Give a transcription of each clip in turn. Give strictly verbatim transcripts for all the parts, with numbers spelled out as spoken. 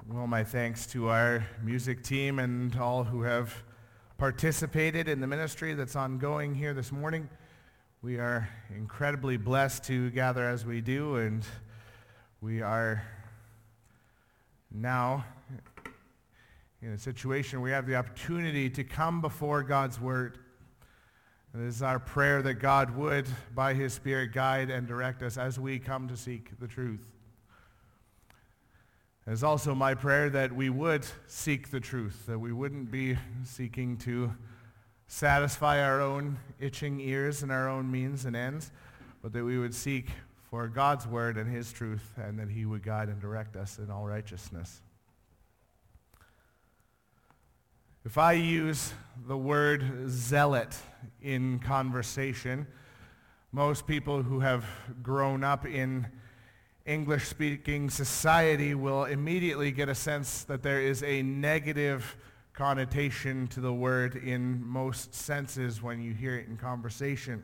Well, my thanks to our music team and all who have participated in the ministry that's ongoing here this morning. We are incredibly blessed to gather as we do, and we are now in a situation where we have the opportunity to come before God's Word. It is our prayer that God would, by His Spirit, guide and direct us as we come to seek the truth. It is also my prayer that we would seek the truth, that we wouldn't be seeking to satisfy our own itching ears and our own means and ends, but that we would seek for God's Word and His truth, and that He would guide and direct us in all righteousness. If I use the word zealot in conversation, most people who have grown up in English-speaking society will immediately get a sense that there is a negative connotation to the word in most senses when you hear it in conversation.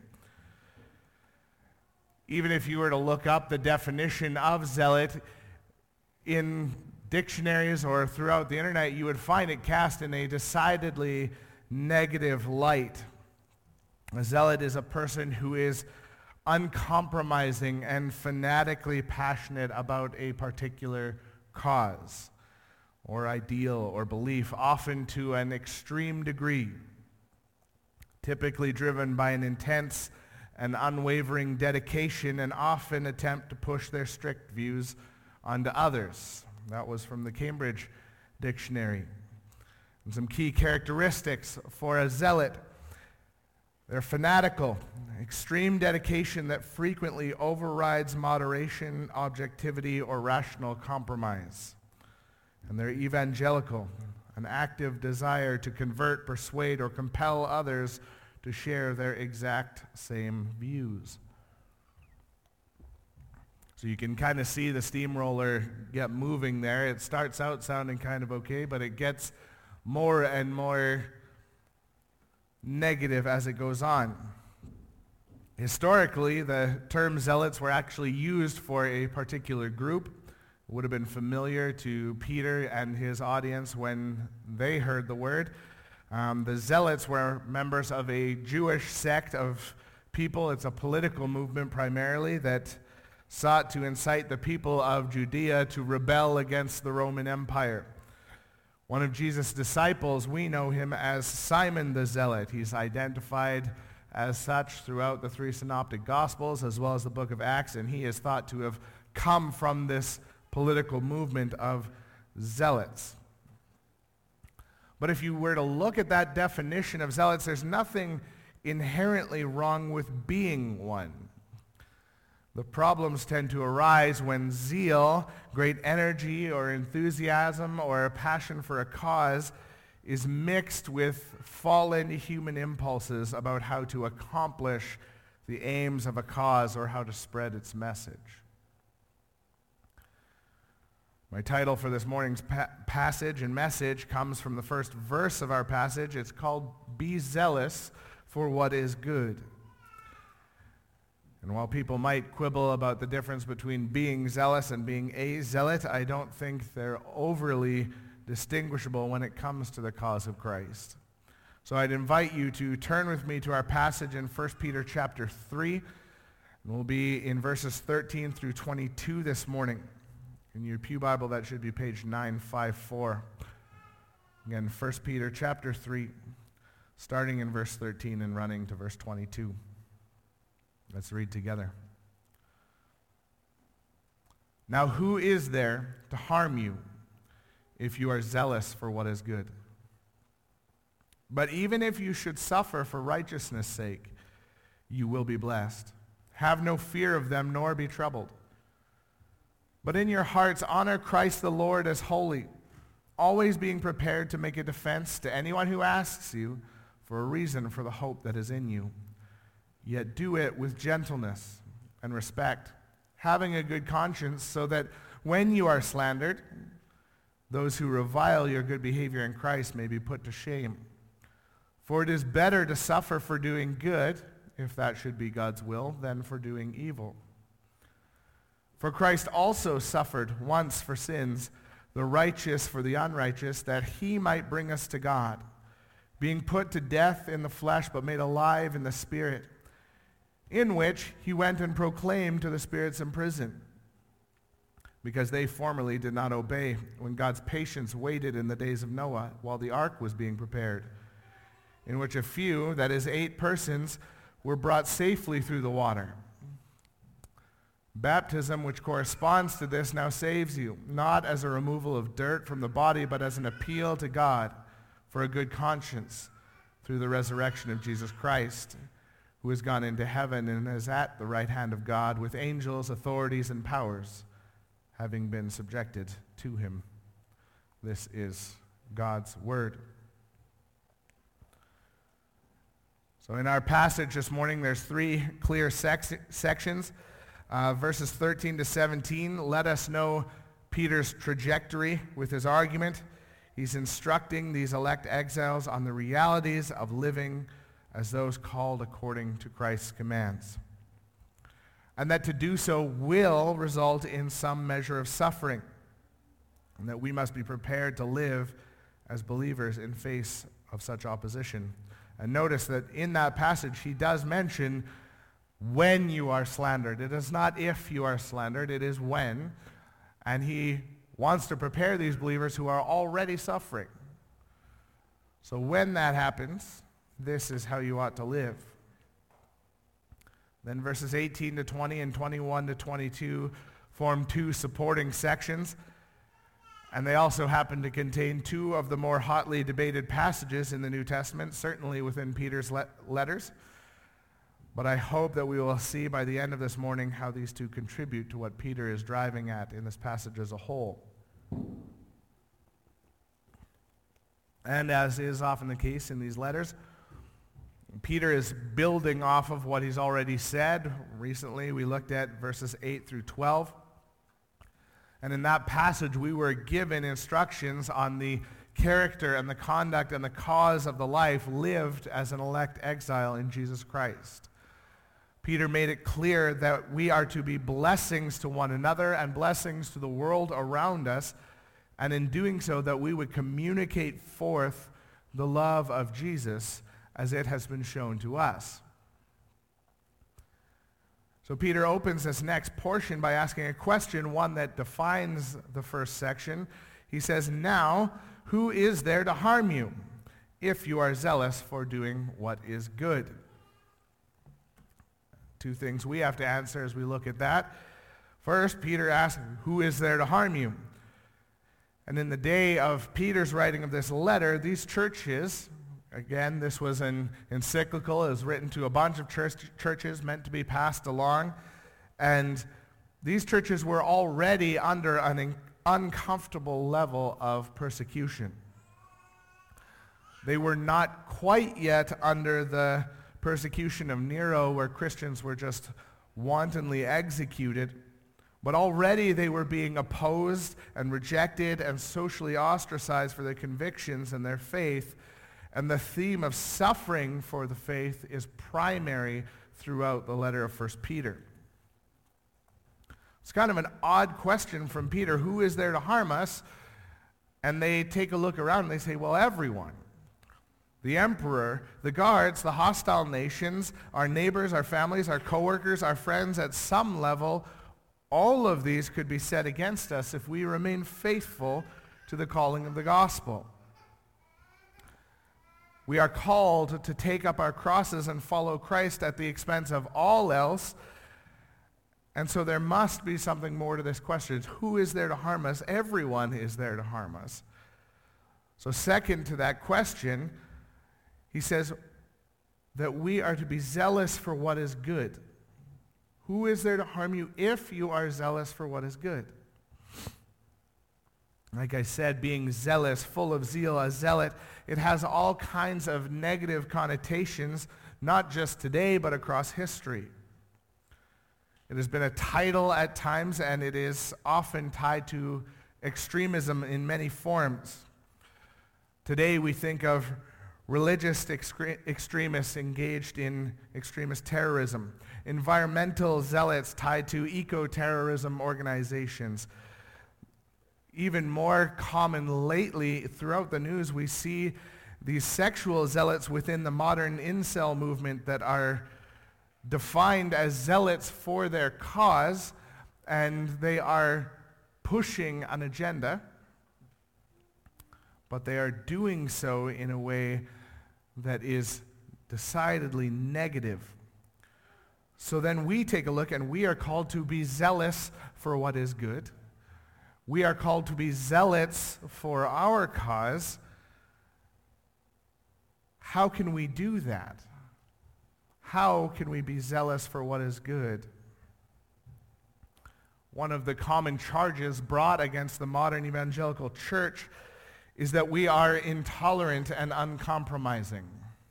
Even if you were to look up the definition of zealot in dictionaries or throughout the internet, you would find it cast in a decidedly negative light. A zealot is a person who is uncompromising and fanatically passionate about a particular cause or ideal or belief, often to an extreme degree, typically driven by an intense and unwavering dedication and often attempt to push their strict views onto others. That was from the Cambridge Dictionary. And some key characteristics for a zealot: they're fanatical, extreme dedication that frequently overrides moderation, objectivity, or rational compromise. And they're evangelical, an active desire to convert, persuade, or compel others to share their exact same views. So you can kind of see the steamroller get moving there. It starts out sounding kind of okay, but it gets more and more negative as it goes on. Historically, the term zealots were actually used for a particular group. It would have been familiar to Peter and his audience when they heard the word. Um, the zealots were members of a Jewish sect of people. It's a political movement primarily that sought to incite the people of Judea to rebel against the Roman Empire. One of Jesus' disciples, we know him as Simon the Zealot. He's identified as such throughout the three synoptic Gospels as well as the book of Acts, and he is thought to have come from this political movement of zealots. But if you were to look at that definition of zealots, there's nothing inherently wrong with being one. The problems tend to arise when zeal, great energy or enthusiasm or a passion for a cause is mixed with fallen human impulses about how to accomplish the aims of a cause or how to spread its message. My title for this morning's pa- passage and message comes from the first verse of our passage. It's called "Be Zealous for What is Good." And while people might quibble about the difference between being zealous and being a zealot, I don't think they're overly distinguishable when it comes to the cause of Christ. So I'd invite you to turn with me to our passage in First Peter chapter three. And we'll be in verses thirteen through twenty-two this morning. In your pew Bible, that should be page nine fifty-four. Again, First Peter chapter three, starting in verse thirteen and running to verse twenty-two. Let's read together. Now who is there to harm you if you are zealous for what is good? But even if you should suffer for righteousness' sake, you will be blessed. Have no fear of them, nor be troubled. But in your hearts honor Christ the Lord as holy, always being prepared to make a defense to anyone who asks you for a reason for the hope that is in you. Yet do it with gentleness and respect, having a good conscience, so that when you are slandered, those who revile your good behavior in Christ may be put to shame. For it is better to suffer for doing good, if that should be God's will, than for doing evil. For Christ also suffered once for sins, the righteous for the unrighteous, that he might bring us to God, being put to death in the flesh, but made alive in the Spirit, in which he went and proclaimed to the spirits in prison, because they formerly did not obey, when God's patience waited in the days of Noah, while the ark was being prepared, in which a few, that is eight persons, were brought safely through the water. Baptism, which corresponds to this, now saves you, not as a removal of dirt from the body, but as an appeal to God for a good conscience through the resurrection of Jesus Christ, who has gone into heaven and is at the right hand of God with angels, authorities, and powers, having been subjected to him. This is God's word. So in our passage this morning, there's three clear sec- sections. Uh, verses thirteen to seventeen let us know Peter's trajectory with his argument. He's instructing these elect exiles on the realities of living as those called according to Christ's commands, and that to do so will result in some measure of suffering, and that we must be prepared to live as believers in face of such opposition. And notice that in that passage he does mention when you are slandered. It is not if you are slandered, it is when. And he wants to prepare these believers who are already suffering. So when that happens, this is how you ought to live. Then verses eighteen to twenty and twenty-one to twenty-two form two supporting sections. And they also happen to contain two of the more hotly debated passages in the New Testament, certainly within Peter's le- letters. But I hope that we will see by the end of this morning how these two contribute to what Peter is driving at in this passage as a whole. And as is often the case in these letters, Peter is building off of what he's already said. Recently we looked at verses eight through twelve. And in that passage we were given instructions on the character and the conduct and the cause of the life lived as an elect exile in Jesus Christ. Peter made it clear that we are to be blessings to one another and blessings to the world around us, and in doing so that we would communicate forth the love of Jesus as it has been shown to us. So Peter opens this next portion by asking a question, one that defines the first section. He says, "Now, who is there to harm you if you are zealous for doing what is good?" Two things we have to answer as we look at that. First, Peter asks, who is there to harm you? And in the day of Peter's writing of this letter, these churches, again, this was an encyclical, it was written to a bunch of church, churches meant to be passed along, and these churches were already under an in, uncomfortable level of persecution. They were not quite yet under the persecution of Nero, where Christians were just wantonly executed, but already they were being opposed and rejected and socially ostracized for their convictions and their faith, and the theme of suffering for the faith is primary throughout the letter of First Peter. It's kind of an odd question from Peter, who is there to harm us? And they take a look around and they say, well, everyone. The emperor, the guards, the hostile nations, our neighbors, our families, our coworkers, our friends at some level, all of these could be set against us if we remain faithful to the calling of the gospel. We are called to take up our crosses and follow Christ at the expense of all else. And so there must be something more to this question. Who is there to harm us? Everyone is there to harm us. So second to that question, he says that we are to be zealous for what is good. Who is there to harm you if you are zealous for what is good? Like I said, being zealous, full of zeal, a zealot, it has all kinds of negative connotations, not just today, but across history. It has been a title at times, and it is often tied to extremism in many forms. Today we think of religious excre- extremists engaged in extremist terrorism, environmental zealots tied to eco-terrorism organizations, even more common lately throughout the news, we see these sexual zealots within the modern incel movement that are defined as zealots for their cause, and they are pushing an agenda, but they are doing so in a way that is decidedly negative. So then we take a look, and we are called to be zealous for what is good. We are called to be zealots for our cause. How can we do that? How can we be zealous for what is good? One of the common charges brought against the modern evangelical church is that we are intolerant and uncompromising.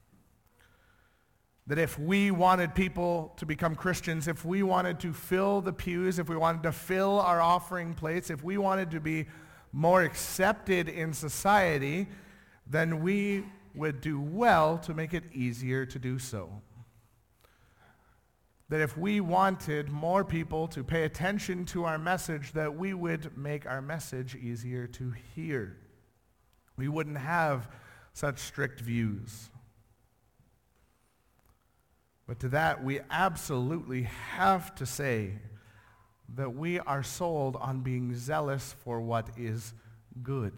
That if we wanted people to become Christians, if we wanted to fill the pews, if we wanted to fill our offering plates, if we wanted to be more accepted in society, then we would do well to make it easier to do so. That if we wanted more people to pay attention to our message, that we would make our message easier to hear. We wouldn't have such strict views. But to that, we absolutely have to say that we are sold on being zealous for what is good.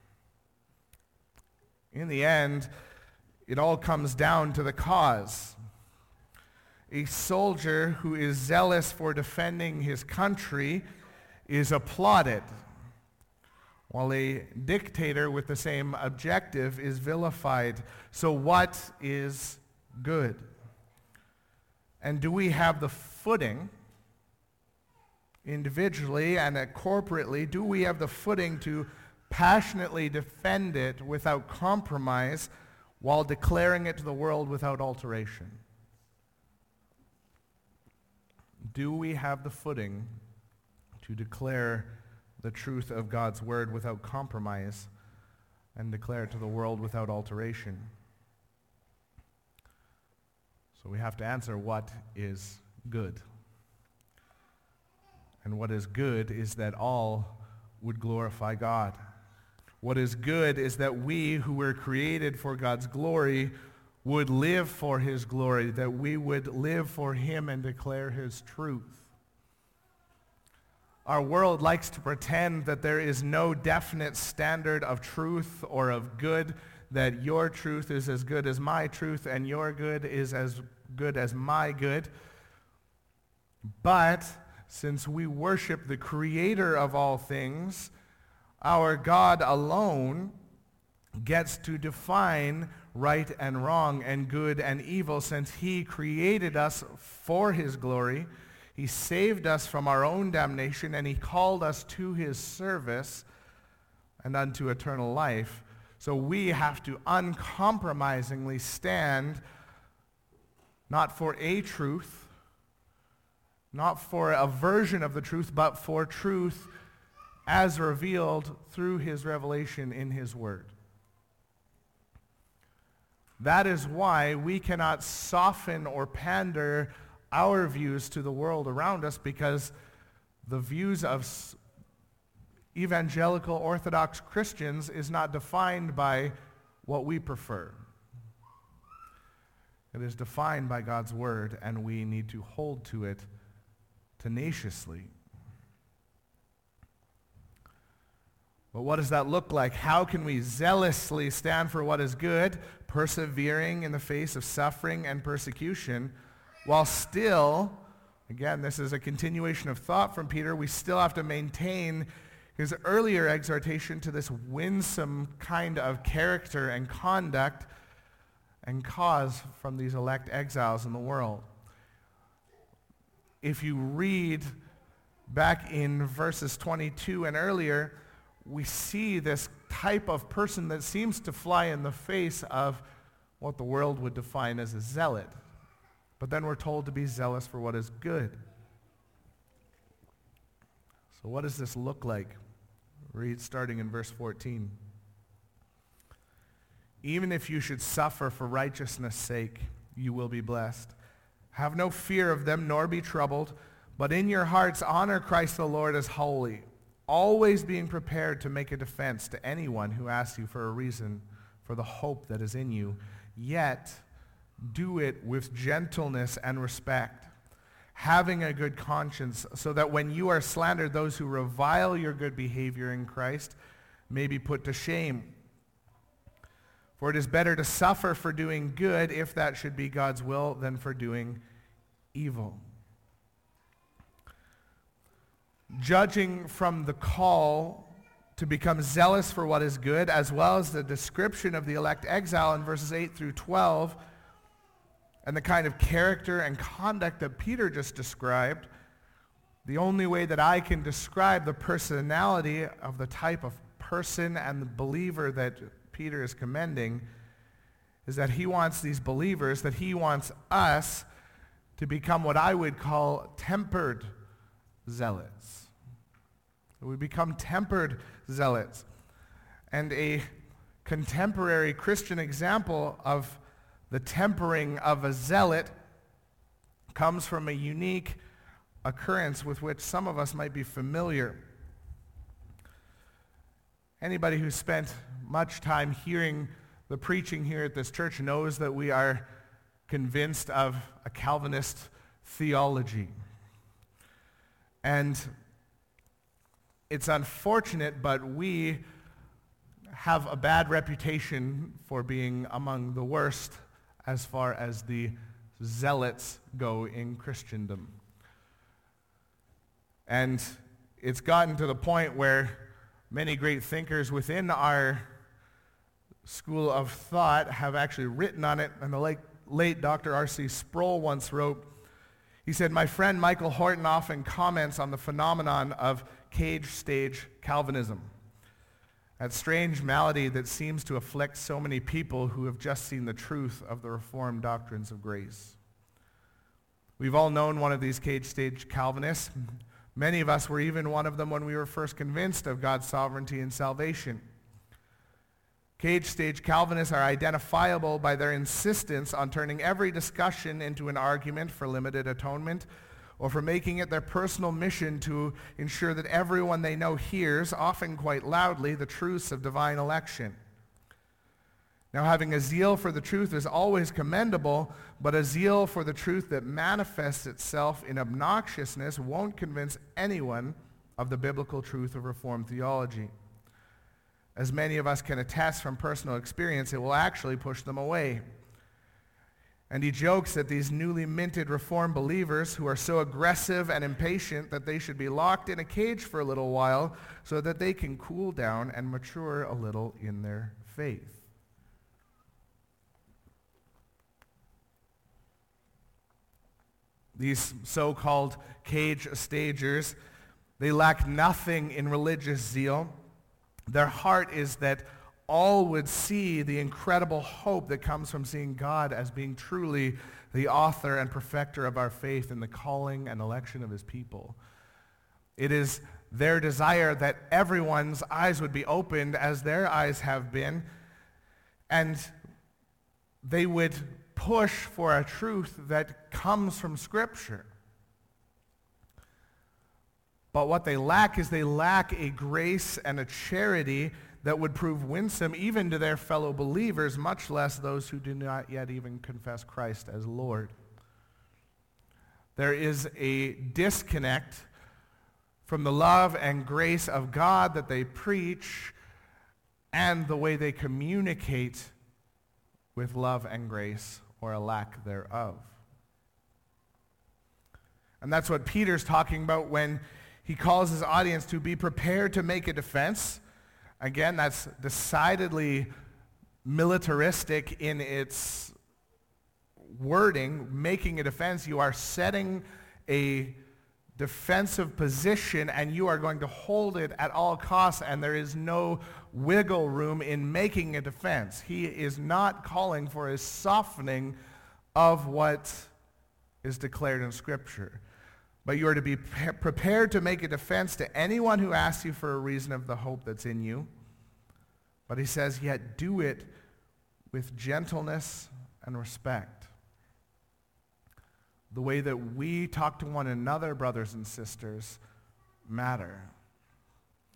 In the end, it all comes down to the cause. A soldier who is zealous for defending his country is applauded, while a dictator with the same objective is vilified. So what is good? And do we have the footing, individually and corporately, do we have the footing to passionately defend it without compromise while declaring it to the world without alteration? Do we have the footing to declare the truth of God's word without compromise and declare it to the world without alteration? So we have to answer what is good. And what is good is that all would glorify God. What is good is that we who were created for God's glory would live for his glory, that we would live for him and declare his truth. Our world likes to pretend that there is no definite standard of truth or of good, that your truth is as good as my truth and your good is as good as my good. But since we worship the creator of all things, our God alone gets to define right and wrong and good and evil, since he created us for his glory. He saved us from our own damnation, and he called us to his service and unto eternal life. So we have to uncompromisingly stand not for a truth, not for a version of the truth, but for truth as revealed through his revelation in his word. That is why we cannot soften or pander our views to the world around us, because the views of evangelical Orthodox Christians is not defined by what we prefer. It is defined by God's word, and we need to hold to it tenaciously. But what does that look like? How can we zealously stand for what is good, persevering in the face of suffering and persecution, while still, again, this is a continuation of thought from Peter, we still have to maintain his earlier exhortation to this winsome kind of character and conduct and cause from these elect exiles in the world. If you read back in verses twenty-two and earlier, we see this type of person that seems to fly in the face of what the world would define as a zealot. But then we're told to be zealous for what is good. So what does this look like? Read starting in verse fourteen. Even if you should suffer for righteousness' sake, you will be blessed. Have no fear of them, nor be troubled, but in your hearts honor Christ the Lord as holy, always being prepared to make a defense to anyone who asks you for a reason for the hope that is in you, yet do it with gentleness and respect, having a good conscience, so that when you are slandered, those who revile your good behavior in Christ may be put to shame. For it is better to suffer for doing good, if that should be God's will, than for doing evil. Judging from the call to become zealous for what is good, as well as the description of the elect exile in verses eight through twelve, and the kind of character and conduct that Peter just described, the only way that I can describe the personality of the type of person and the believer that Peter is commending is that he wants these believers, that he wants us to become what I would call tempered zealots. We become tempered zealots. And a contemporary Christian example of the tempering of a zealot comes from a unique occurrence with which some of us might be familiar. Anybody who's spent much time hearing the preaching here at this church knows that we are convinced of a Calvinist theology. And it's unfortunate, but we have a bad reputation for being among the worst as far as the zealots go in Christendom. And it's gotten to the point where many great thinkers within our school of thought have actually written on it, and the late, late Doctor R C Sproul once wrote, he said, "My friend Michael Horton often comments on the phenomenon of cage stage Calvinism, that strange malady that seems to afflict so many people who have just seen the truth of the Reformed doctrines of grace. We've all known one of these cage stage Calvinists. Many of us were even one of them when we were first convinced of God's sovereignty and salvation. Cage stage Calvinists are identifiable by their insistence on turning every discussion into an argument for limited atonement, or for making it their personal mission to ensure that everyone they know hears, often quite loudly, the truths of divine election. Now, having a zeal for the truth is always commendable, but a zeal for the truth that manifests itself in obnoxiousness won't convince anyone of the biblical truth of Reformed theology. As many of us can attest from personal experience, it will actually push them away." And he jokes that these newly minted Reformed believers who are so aggressive and impatient that they should be locked in a cage for a little while so that they can cool down and mature a little in their faith. These so-called cage stagers, they lack nothing in religious zeal. Their heart is that all would see the incredible hope that comes from seeing God as being truly the author and perfecter of our faith in the calling and election of his people. It is their desire that everyone's eyes would be opened as their eyes have been, and they would push for a truth that comes from Scripture. But what they lack is they lack a grace and a charity that would prove winsome even to their fellow believers, much less those who do not yet even confess Christ as Lord. There is a disconnect from the love and grace of God that they preach and the way they communicate with love and grace, or a lack thereof. And that's what Peter's talking about when he calls his audience to be prepared to make a defense. Again, that's decidedly militaristic in its wording. Making a defense, you are setting a defensive position and you are going to hold it at all costs, and there is no wiggle room in making a defense. He is not calling for a softening of what is declared in Scripture. But you are to be pre- prepared to make a defense to anyone who asks you for a reason of the hope that's in you. But he says, yet do it with gentleness and respect. The way that we talk to one another, brothers and sisters, matter.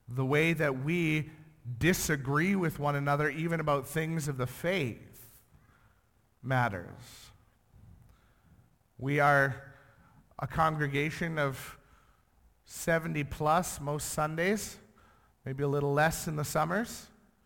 the way that we disagree with one another, even about things of the faith, matters. We are a congregation of seventy plus most Sundays, maybe a little less in the summers.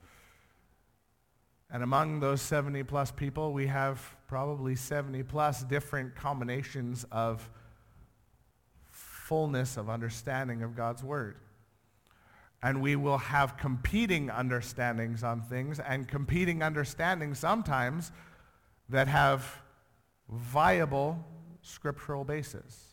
And among those seventy plus people, we have probably seventy plus different combinations of fullness of understanding of God's Word. And we will have competing understandings on things, and competing understandings sometimes that have viable scriptural basis.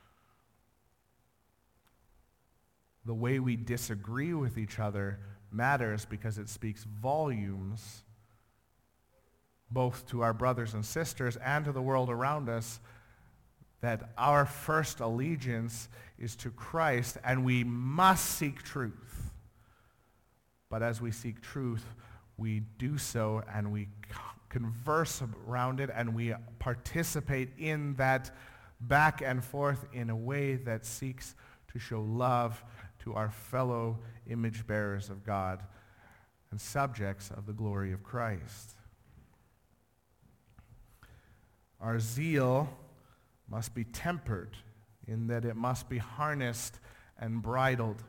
The way we disagree with each other matters because it speaks volumes both to our brothers and sisters and to the world around us, that our first allegiance is to Christ, and we must seek truth. But as we seek truth, we do so and we converse around it, and we participate in that back and forth in a way that seeks to show love to our fellow image bearers of God and subjects of the glory of Christ. Our zeal must be tempered in that it must be harnessed and bridled.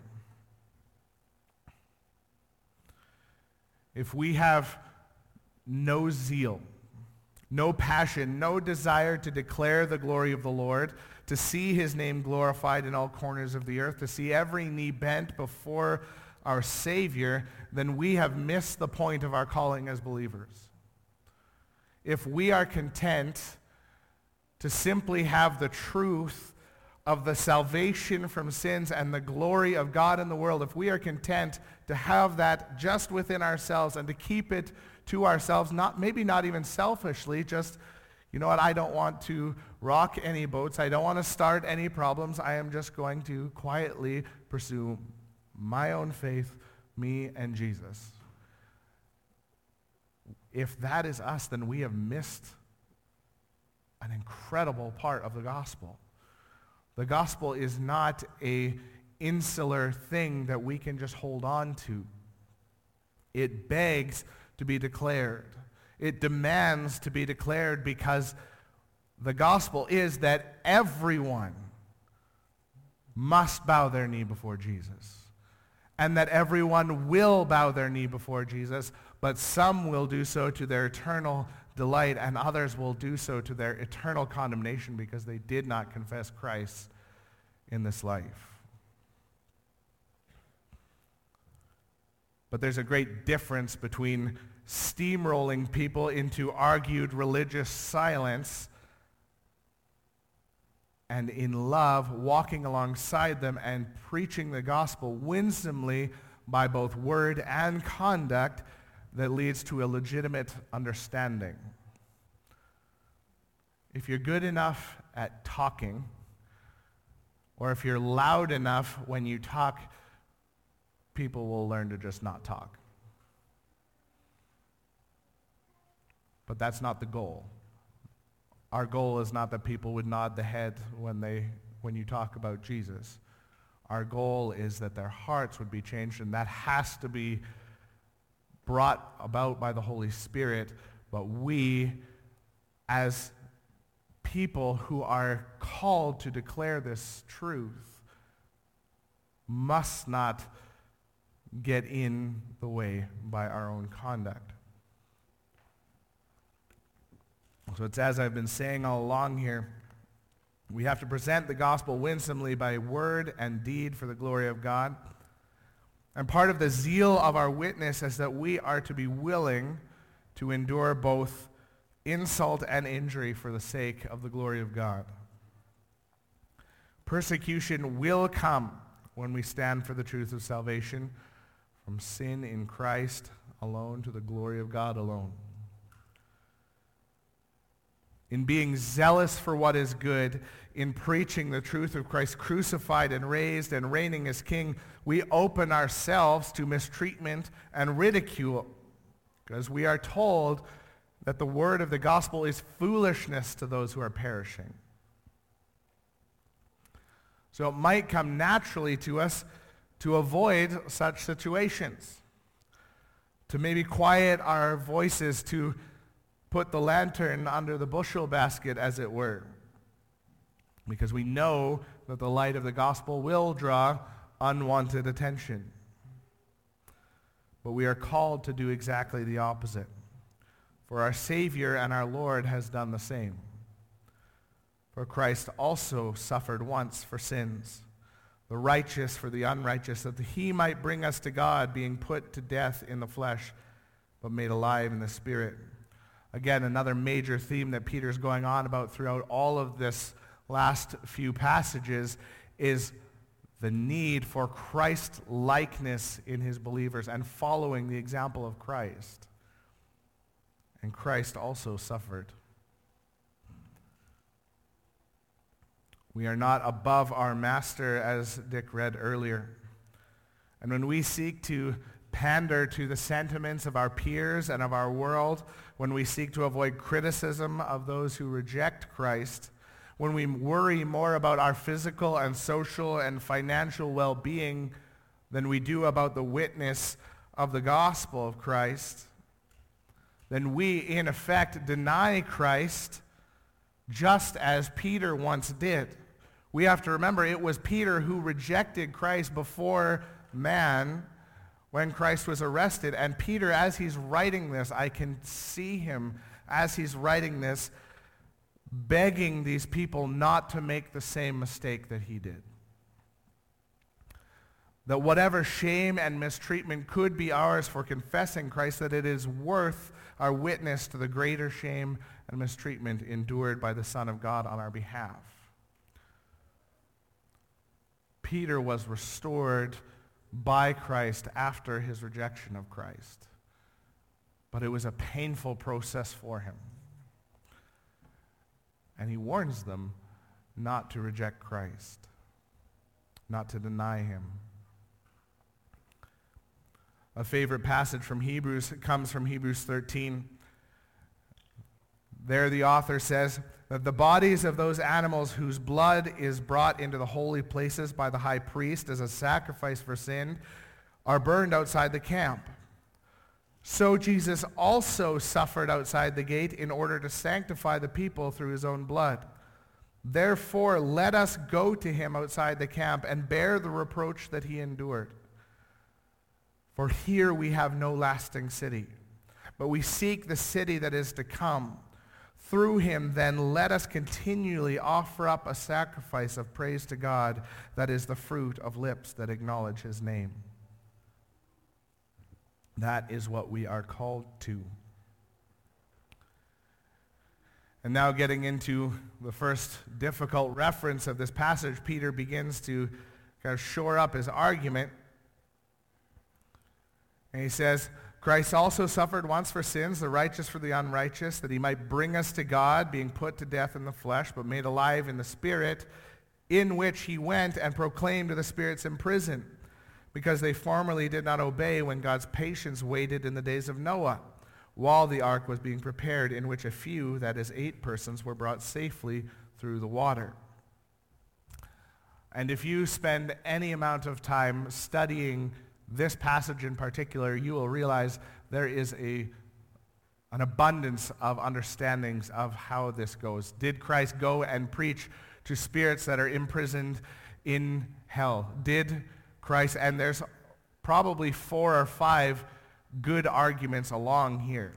If we have no zeal, no passion, no desire to declare the glory of the Lord, to see his name glorified in all corners of the earth, to see every knee bent before our Savior, then we have missed the point of our calling as believers. If we are content to simply have the truth of the salvation from sins and the glory of God in the world, if we are content to have that just within ourselves and to keep it to ourselves, not maybe not even selfishly, just, you know what, I don't want to rock any boats, I don't want to start any problems, I am just going to quietly pursue my own faith, me and Jesus. If that is us, then we have missed an incredible part of the gospel. The gospel is not a insular thing that we can just hold on to. It begs to be declared. It demands to be declared, because the gospel is that everyone must bow their knee before Jesus, and that everyone will bow their knee before Jesus, but some will do so to their eternal delight, and others will do so to their eternal condemnation because they did not confess Christ in this life. But there's a great difference between steamrolling people into argued religious silence and in love walking alongside them and preaching the gospel winsomely by both word and conduct that leads to a legitimate understanding. If you're good enough at talking, or if you're loud enough when you talk, people will learn to just not talk. But that's not the goal. Our goal is not that people would nod the head when they when you talk about Jesus. Our goal is that their hearts would be changed, and that has to be brought about by the Holy Spirit. But we, as people who are called to declare this truth, must not get in the way by our own conduct. So it's as I've been saying all along here, we have to present the gospel winsomely by word and deed for the glory of God. And part of the zeal of our witness is that we are to be willing to endure both insult and injury for the sake of the glory of God. Persecution will come when we stand for the truth of salvation, from sin in Christ alone to the glory of God alone. In being zealous for what is good, in preaching the truth of Christ crucified and raised and reigning as King, we open ourselves to mistreatment and ridicule, because we are told that the word of the gospel is foolishness to those who are perishing. So it might come naturally to us to avoid such situations, to maybe quiet our voices, to put the lantern under the bushel basket, as it were, because we know that the light of the gospel will draw unwanted attention. But we are called to do exactly the opposite, for our Savior and our Lord has done the same. For Christ also suffered once for sins, the righteous for the unrighteous, that he might bring us to God, being put to death in the flesh, but made alive in the Spirit. Again, another major theme that Peter's going on about throughout all of this last few passages is the need for Christ-likeness in his believers and following the example of Christ. And Christ also suffered. We are not above our master, as Dick read earlier. And when we seek to pander to the sentiments of our peers and of our world, when we seek to avoid criticism of those who reject Christ, when we worry more about our physical and social and financial well-being than we do about the witness of the gospel of Christ, then we, in effect, deny Christ just as Peter once did. We have to remember it was Peter who rejected Christ before man when Christ was arrested. And Peter, as he's writing this, I can see him as he's writing this, begging these people not to make the same mistake that he did. That whatever shame and mistreatment could be ours for confessing Christ, that it is worth our witness to the greater shame and mistreatment endured by the Son of God on our behalf. Peter was restored by Christ after his rejection of Christ. But it was a painful process for him. And he warns them not to reject Christ, not to deny him. A favorite passage from Hebrews comes from Hebrews thirteen. There the author says that the bodies of those animals whose blood is brought into the holy places by the high priest as a sacrifice for sin are burned outside the camp. So Jesus also suffered outside the gate in order to sanctify the people through his own blood. Therefore, let us go to him outside the camp and bear the reproach that he endured. For here we have no lasting city, but we seek the city that is to come. Through him, then, let us continually offer up a sacrifice of praise to God, that is the fruit of lips that acknowledge his name. That is what we are called to. And now getting into the first difficult reference of this passage, Peter begins to kind of shore up his argument. And he says, Christ also suffered once for sins, the righteous for the unrighteous, that he might bring us to God, being put to death in the flesh, but made alive in the Spirit, in which he went and proclaimed to the spirits in prison, because they formerly did not obey when God's patience waited in the days of Noah, while the ark was being prepared, in which a few, that is eight persons, were brought safely through the water. And if you spend any amount of time studying this passage in particular, you will realize there is a, an abundance of understandings of how this goes. Did Christ go and preach to spirits that are imprisoned in hell? Did Christ, and there's probably four or five good arguments along here.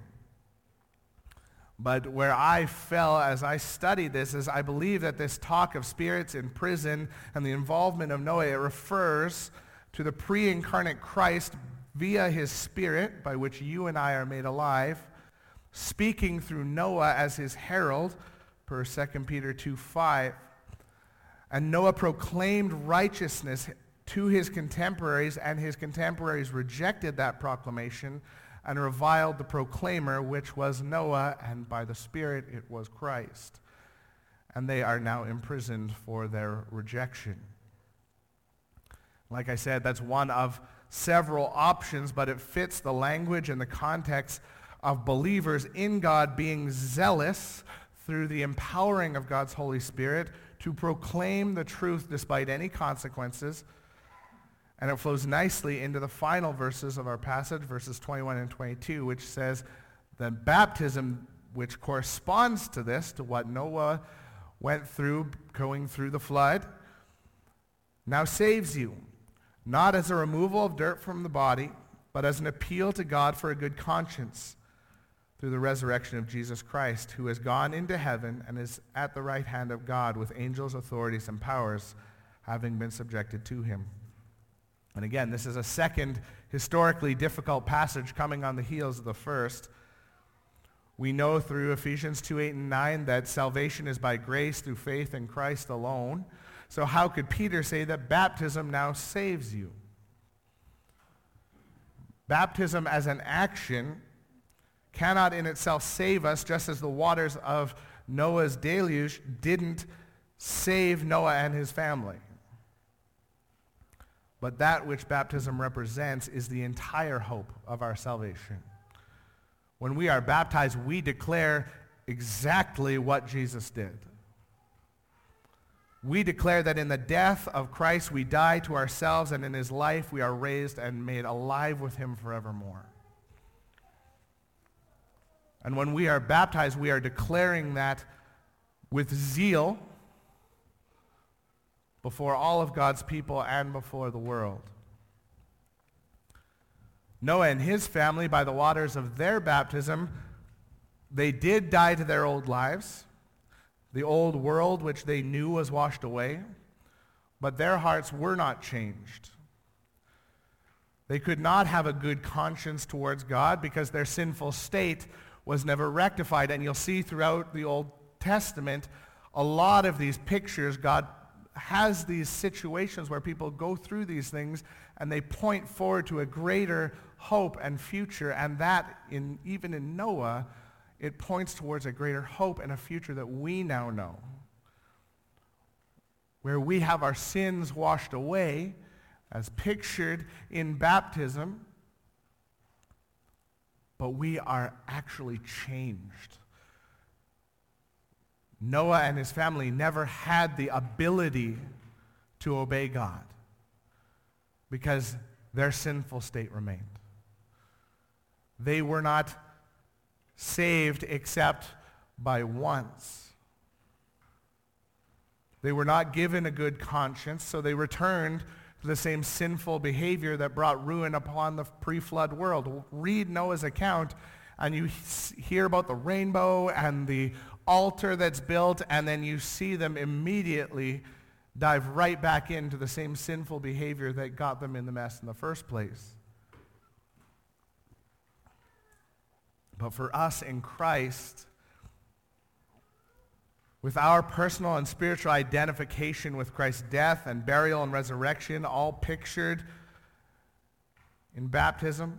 But where I fell as I studied this is I believe that this talk of spirits in prison and the involvement of Noah, it refers to the pre-incarnate Christ via his Spirit, by which you and I are made alive, speaking through Noah as his herald, per Second Peter two five. And Noah proclaimed righteousness to his contemporaries, and his contemporaries rejected that proclamation and reviled the proclaimer, which was Noah, and by the Spirit it was Christ. And they are now imprisoned for their rejection. Like I said, that's one of several options, but it fits the language and the context of believers in God being zealous through the empowering of God's Holy Spirit to proclaim the truth despite any consequences, And it flows nicely into the final verses of our passage, verses twenty-one and twenty-two, which says, the baptism which corresponds to this, to what Noah went through going through the flood, now saves you, not as a removal of dirt from the body, but as an appeal to God for a good conscience through the resurrection of Jesus Christ, who has gone into heaven and is at the right hand of God with angels, authorities, and powers having been subjected to him. And again, this is a second historically difficult passage coming on the heels of the first. We know through Ephesians two, eight, and nine that salvation is by grace through faith in Christ alone. So how could Peter say that baptism now saves you? Baptism as an action cannot in itself save us, just as the waters of Noah's deluge didn't save Noah and his family. But that which baptism represents is the entire hope of our salvation. When we are baptized, we declare exactly what Jesus did. We declare that in the death of Christ we die to ourselves, and in his life we are raised and made alive with him forevermore. And when we are baptized, we are declaring that with zeal before all of God's people and before the world. Noah and his family, by the waters of their baptism, they did die to their old lives. The old world which they knew was washed away, but their hearts were not changed. They could not have a good conscience towards God because their sinful state was never rectified. And you'll see throughout the Old Testament, a lot of these pictures, God has these situations where people go through these things and they point forward to a greater hope and future, and that in even in Noah, it points towards a greater hope and a future that we now know, where we have our sins washed away as pictured in baptism, but we are actually changed. Noah and his family never had the ability to obey God because their sinful state remained. They were not saved except by once. They were not given a good conscience, so they returned to the same sinful behavior that brought ruin upon the pre-flood world. Read Noah's account, and you hear about the rainbow and the altar that's built, and then you see them immediately dive right back into the same sinful behavior that got them in the mess in the first place. But for us in Christ, with our personal and spiritual identification with Christ's death and burial and resurrection, all pictured in baptism,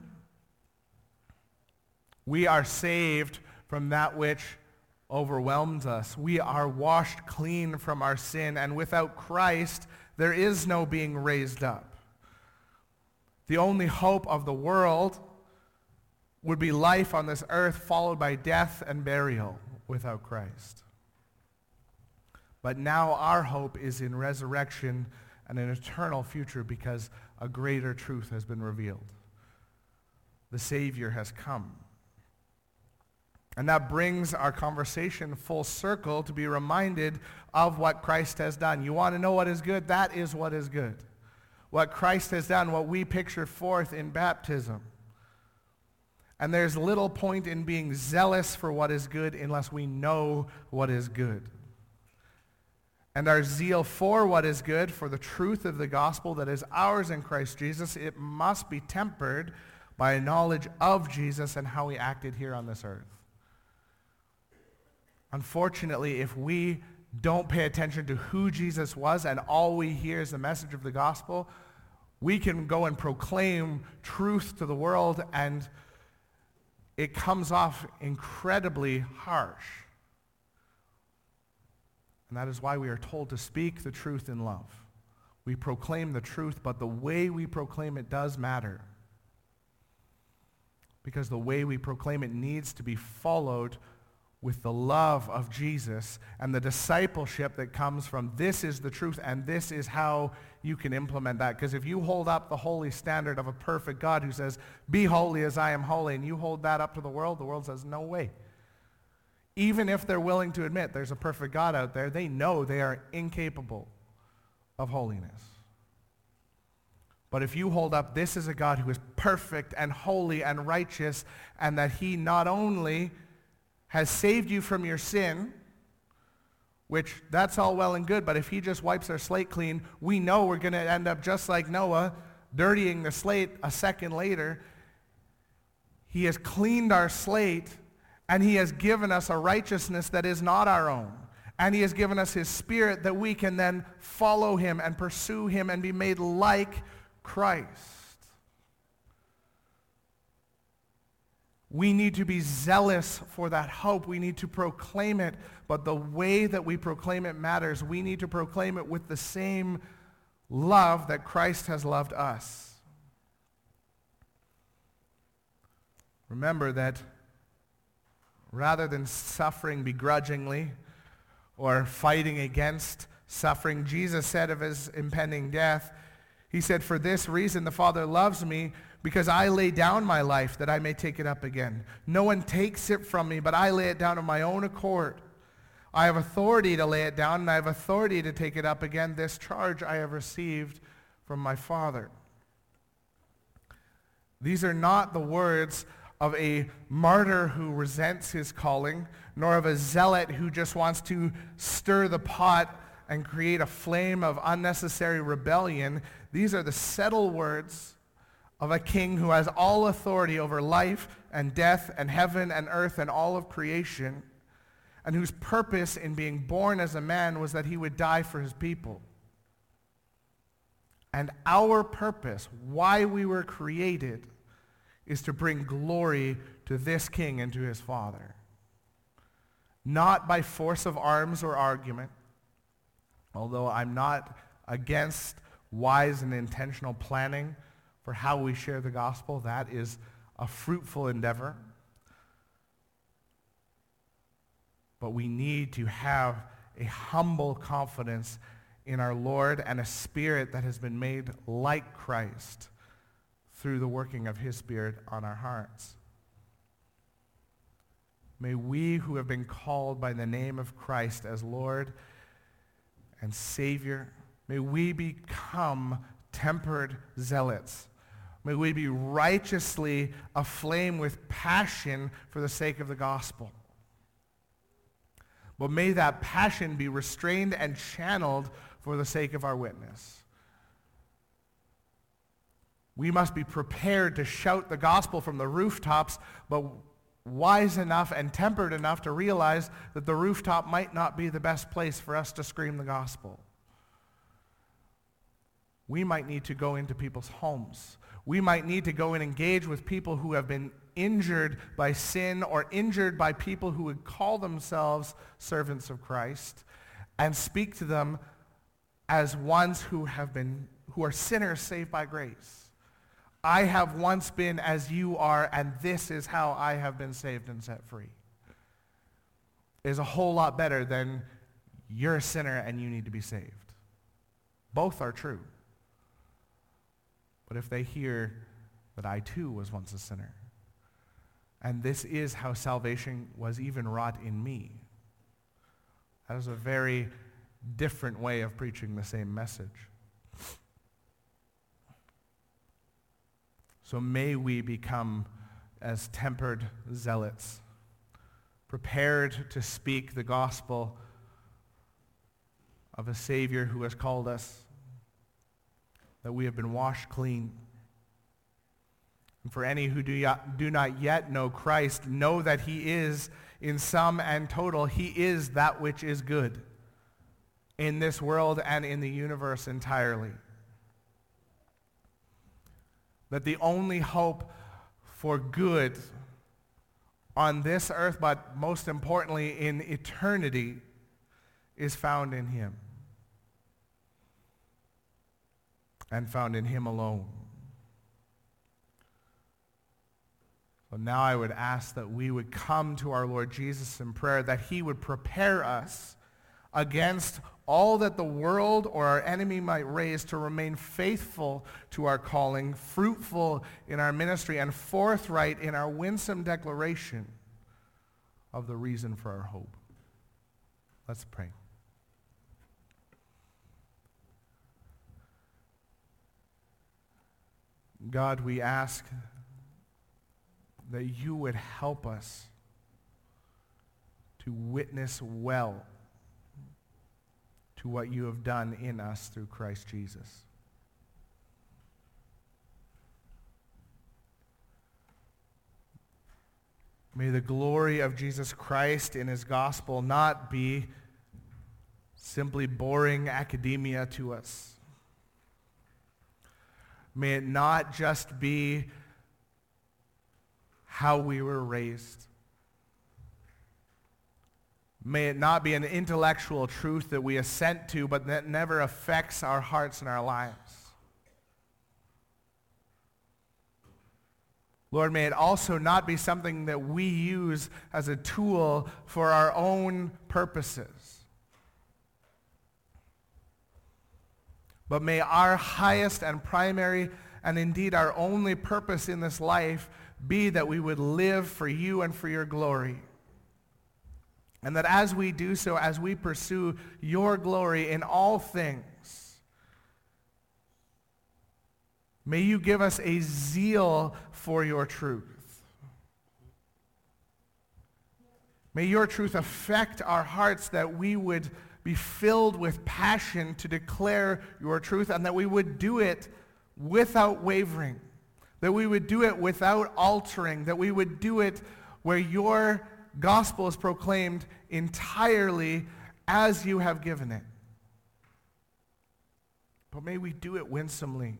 we are saved from that which overwhelms us. We are washed clean from our sin, and without Christ, there is no being raised up. The only hope of the world would be life on this earth followed by death and burial without Christ. But now our hope is in resurrection and an eternal future because a greater truth has been revealed. The Savior has come. And that brings our conversation full circle to be reminded of what Christ has done. You want to know what is good? That is what is good. What Christ has done, what we picture forth in baptism. And there's little point in being zealous for what is good unless we know what is good. And our zeal for what is good, for the truth of the gospel that is ours in Christ Jesus, it must be tempered by a knowledge of Jesus and how he acted here on this earth. Unfortunately, if we don't pay attention to who Jesus was and all we hear is the message of the gospel, we can go and proclaim truth to the world, and it comes off incredibly harsh. And that is why we are told to speak the truth in love. We proclaim the truth, but the way we proclaim it does matter. Because the way we proclaim it needs to be followed with the love of Jesus and the discipleship that comes from this is the truth and this is how you can implement that. Because if you hold up the holy standard of a perfect God who says, be holy as I am holy, and you hold that up to the world, the world says, no way. Even if they're willing to admit there's a perfect God out there, they know they are incapable of holiness. But if you hold up, this is a God who is perfect and holy and righteous, and that he not only has saved you from your sin, which that's all well and good, but if he just wipes our slate clean, we know we're going to end up just like Noah, dirtying the slate a second later. He has cleaned our slate, and he has given us a righteousness that is not our own. And he has given us his Spirit that we can then follow him and pursue him and be made like Christ. We need to be zealous for that hope. We need to proclaim it, but the way that we proclaim it matters. We need to proclaim it with the same love that Christ has loved us. Remember that rather than suffering begrudgingly or fighting against suffering, Jesus said of his impending death, he said, for this reason the Father loves me, because I lay down my life that I may take it up again. No one takes it from me, but I lay it down of my own accord. I have authority to lay it down, and I have authority to take it up again. This charge I have received from my Father. These are not the words of a martyr who resents his calling, nor of a zealot who just wants to stir the pot and create a flame of unnecessary rebellion. These are the settled words of a king who has all authority over life and death and heaven and earth and all of creation, and whose purpose in being born as a man was that he would die for his people. And our purpose, why we were created, is to bring glory to this king and to his Father. Not by force of arms or argument, although I'm not against wise and intentional planning for how we share the gospel. That is a fruitful endeavor. But we need to have a humble confidence in our Lord and a spirit that has been made like Christ through the working of his Spirit on our hearts. May we who have been called by the name of Christ as Lord and Savior, may we become tempered zealots. May we be righteously aflame with passion for the sake of the gospel. But may that passion be restrained and channeled for the sake of our witness. We must be prepared to shout the gospel from the rooftops, but wise enough and tempered enough to realize that the rooftop might not be the best place for us to scream the gospel. We might need to go into people's homes. We might need to go and engage with people who have been injured by sin or injured by people who would call themselves servants of Christ, and speak to them as ones who have been, who are sinners saved by grace. I have once been as you are, and this is how I have been saved and set free. It is a whole lot better than you're a sinner and you need to be saved. Both are true. But if they hear that I too was once a sinner, and this is how salvation was even wrought in me, that is a very different way of preaching the same message. So may we become as tempered zealots, prepared to speak the gospel of a Savior who has called us, that we have been washed clean. And for any who do, yet, do not yet know Christ, know that he is, in sum and total, he is that which is good in this world and in the universe entirely. That the only hope for good on this earth, but most importantly in eternity, is found in him. And found in him alone. So now I would ask that we would come to our Lord Jesus in prayer, that he would prepare us against all that the world or our enemy might raise, to remain faithful to our calling, fruitful in our ministry, and forthright in our winsome declaration of the reason for our hope. Let's pray. God, we ask that you would help us to witness well to what you have done in us through Christ Jesus. May the glory of Jesus Christ in his gospel not be simply boring academia to us. May it not just be how we were raised. May it not be an intellectual truth that we assent to, but that never affects our hearts and our lives. Lord, may it also not be something that we use as a tool for our own purposes. But may our highest and primary, and indeed our only purpose in this life, be that we would live for you and for your glory. And that as we do so, as we pursue your glory in all things, may you give us a zeal for your truth. May your truth affect our hearts, that we would be filled with passion to declare your truth, and that we would do it without wavering, that we would do it without altering, that we would do it where your gospel is proclaimed entirely as you have given it. But may we do it winsomely,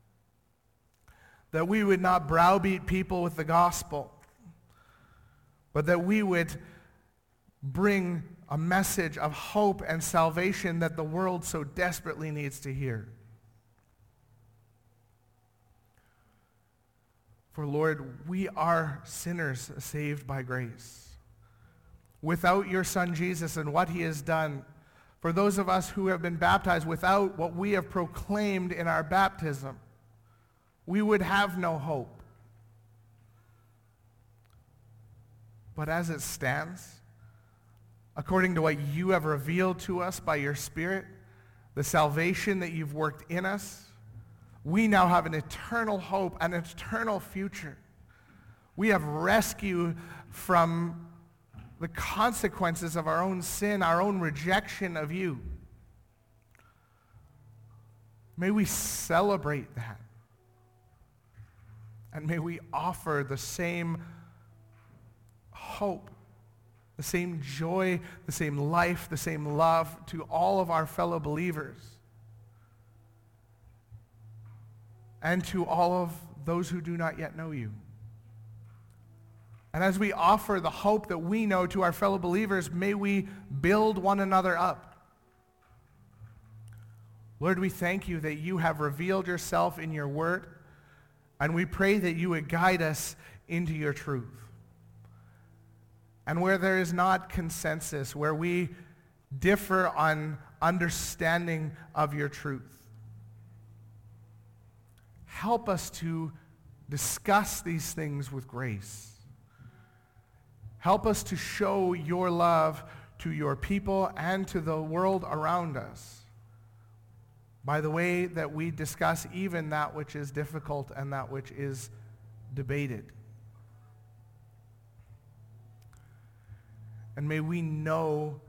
that we would not browbeat people with the gospel, but that we would bring a message of hope and salvation that the world so desperately needs to hear. For Lord, we are sinners saved by grace. Without your Son Jesus and what he has done, for those of us who have been baptized, without what we have proclaimed in our baptism, we would have no hope. But as it stands, according to what you have revealed to us by your Spirit, the salvation that you've worked in us, we now have an eternal hope, an eternal future. We have rescue from the consequences of our own sin, our own rejection of you. May we celebrate that. And may we offer the same hope, the same joy, the same life, the same love to all of our fellow believers, and to all of those who do not yet know you. And as we offer the hope that we know to our fellow believers, may we build one another up. Lord, we thank you that you have revealed yourself in your word, and we pray that you would guide us into your truth. And where there is not consensus, where we differ on understanding of your truth, help us to discuss these things with grace. Help us to show your love to your people and to the world around us by the way that we discuss even that which is difficult and that which is debated. And may we know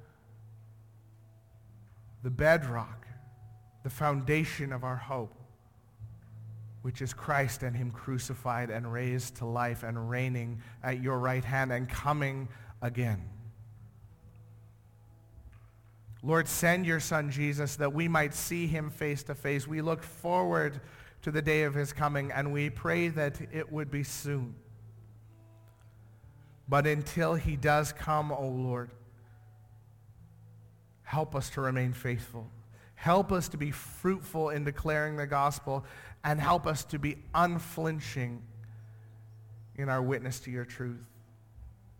the bedrock, the foundation of our hope, which is Christ and him crucified and raised to life and reigning at your right hand and coming again. Lord, send your Son Jesus that we might see him face to face. We look forward to the day of his coming, and we pray that it would be soon. But until he does come, O Lord, help us to remain faithful. Help us to be fruitful in declaring the gospel, and help us to be unflinching in our witness to your truth.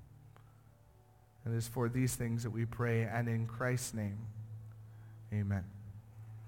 It is for these things that we pray, and in Christ's name, amen.